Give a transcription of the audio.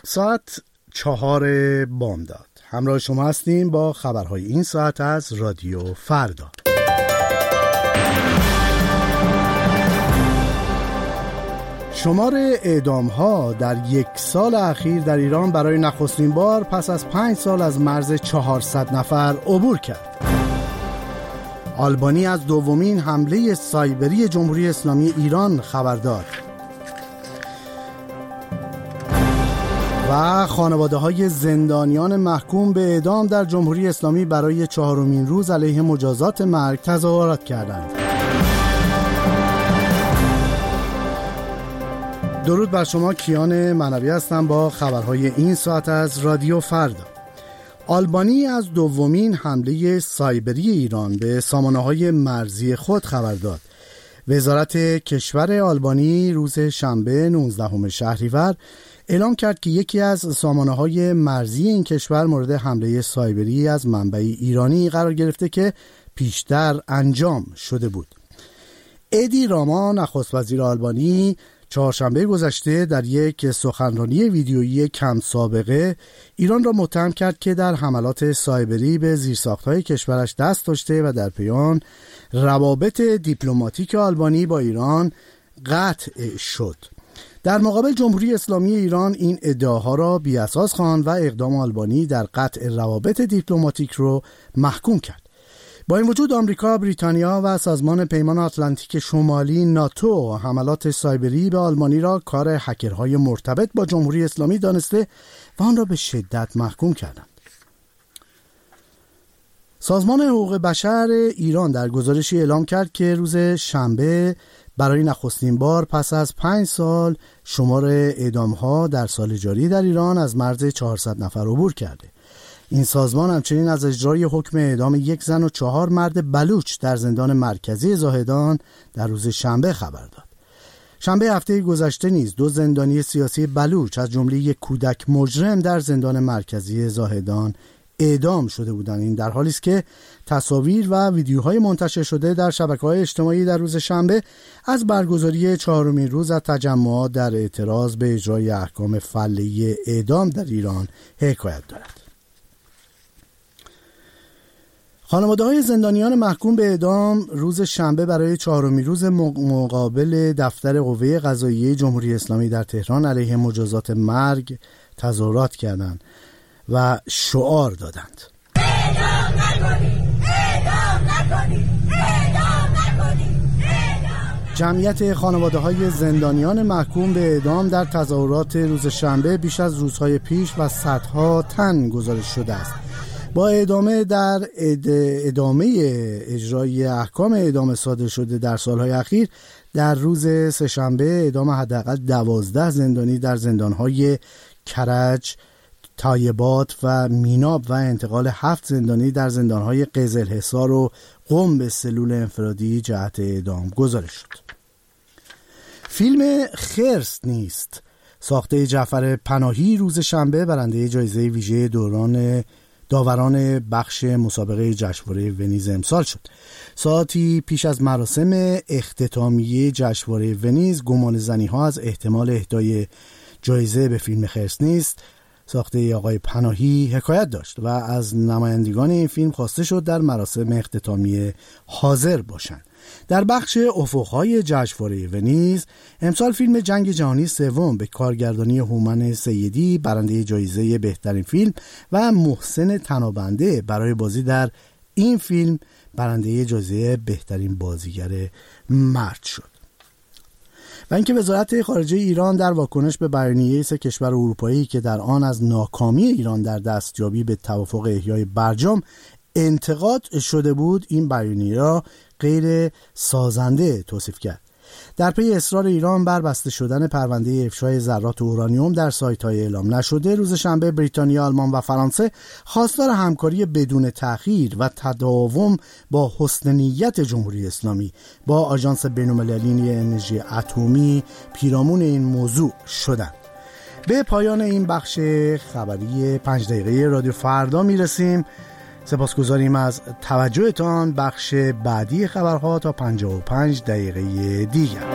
ساعت 4 بامداد. همراه شما هستیم با خبرهای این ساعت از رادیو فردا. شمار اعدام‌ها در یک سال اخیر در ایران برای نخستین بار پس از 5 سال از مرز 400 نفر عبور کرد. آلبانی از دومین حمله سایبری جمهوری اسلامی ایران خبر داد. و خانواده‌های زندانیان محکوم به اعدام در جمهوری اسلامی برای 4مین روز علیه مجازات مرگ تظاهرات کردند. درود بر شما، کیان منوی هستم با خبرهای این ساعت از رادیو فردا. آلبانی از دومین حمله سایبری ایران به سامانه‌های مرزی خود خبر داد. وزارت کشور آلبانی روز شنبه 19 شهریور اعلام کرد که یکی از سامانه‌های مرزی این کشور مورد حمله سایبری از منبعی ایرانی قرار گرفته که پیشتر انجام شده بود. ادی راما، نخست وزیر آلبانی، چهارشنبه گذشته در یک سخنرانی ویدیویی کم سابقه ایران را متهم کرد که در حملات سایبری به زیرساخت‌های کشورش دست داشته و در پی آن روابط دیپلماتیک آلبانی با ایران قطع شد. در مقابل جمهوری اسلامی ایران این ادعاها را بی‌اساس خواند و اقدام آلبانی در قطع روابط دیپلماتیک را محکوم کرد. با این وجود آمریکا، بریتانیا و سازمان پیمان آتلانتیک شمالی ناتو حملات سایبری به آلبانی را کار هکرهای مرتبط با جمهوری اسلامی دانسته و آن را به شدت محکوم کردند. سازمان حقوق بشر ایران در گزارشی اعلام کرد که روز شنبه برای نخستین بار پس از 5 سال شمار اعدام‌ها در سال جاری در ایران از مرز 400 نفر عبور کرده. این سازمان همچنین از اجرای حکم اعدام 1 زن و 4 مرد بلوچ در زندان مرکزی زاهدان در روز شنبه خبر داد. شنبه هفته گذشته نیز 2 زندانی سیاسی بلوچ از جمله یک کودک مجرم در زندان مرکزی زاهدان اعدام شده بودند. این در حالی است که تصاویر و ویدیوهای منتشر شده در شبکه‌های اجتماعی در روز شنبه از برگزاری 4مین روز از تجمعات در اعتراض به اجرای احکام فله‌ای اعدام در ایران حکایت دارد. خانواده‌های زندانیان محکوم به اعدام روز شنبه برای 4مین روز مقابل دفتر قوه قضاییه جمهوری اسلامی در تهران علیه مجازات مرگ تظاهرات کردند و شعار دادند. اعدام نکنید، اعدام نکنید، اعدام نکنید، اعدام. جمعیت خانواده‌های زندانیان محکوم به اعدام در تظاهرات روز شنبه بیش از روزهای پیش و صدها تن گزارش شده است. با ادامه اجرای احکام اعدام صادر شده در سالهای اخیر، در روز سه‌شنبه اعدام حداقل 12 زندانی در زندانهای کرج، طایبات و میناب و انتقال 7 زندانی در زندانهای قزلحصار و قم به سلول انفرادی جهت اعدام گزارش شد. فیلم خرس نیست ساخته جعفر پناهی روز شنبه برنده جایزه ویژه داوران بخش مسابقه جشنواره ونیز امسال شد. ساعتی پیش از مراسم اختتامیه جشنواره ونیز، گمانه‌زنی‌ها از احتمال اهدای جایزه به فیلم خرس نیست ساخته آقای پناهی حکایت داشت و از نمایندگان این فیلم خواسته شد در مراسم اختتامیه حاضر باشند. در بخش افق‌های جشنواره ونیز امسال فیلم جنگ جهانی سوم به کارگردانی هومن سیدی برنده جایزه بهترین فیلم و محسن تنابنده برای بازی در این فیلم برنده جایزه بهترین بازیگر مرد شد. و اینکه وزارت خارجه ایران در واکنش به بیانیه 3 کشور اروپایی که در آن از ناکامی ایران در دستیابی به توافق احیای برجام انتقاد شده بود، این بیانیه را غیر سازنده توصیف کرد. در پی اصرار ایران بر بسته شدن پرونده افشای ذرات اورانیوم در سایت‌های اعلام نشده، روز شنبه بریتانیا، آلمان و فرانسه خواستار همکاری بدون تأخیر و تداوم با حسن نیت جمهوری اسلامی با آژانس بین‌المللی انرژی اتمی پیرامون این موضوع شدند. به پایان این بخش خبری 5 دقیقه رادیو فردا میرسیم. سپاسگزاریم از توجهتان. بخش بعدی خبرها تا 55 دقیقه دیگر.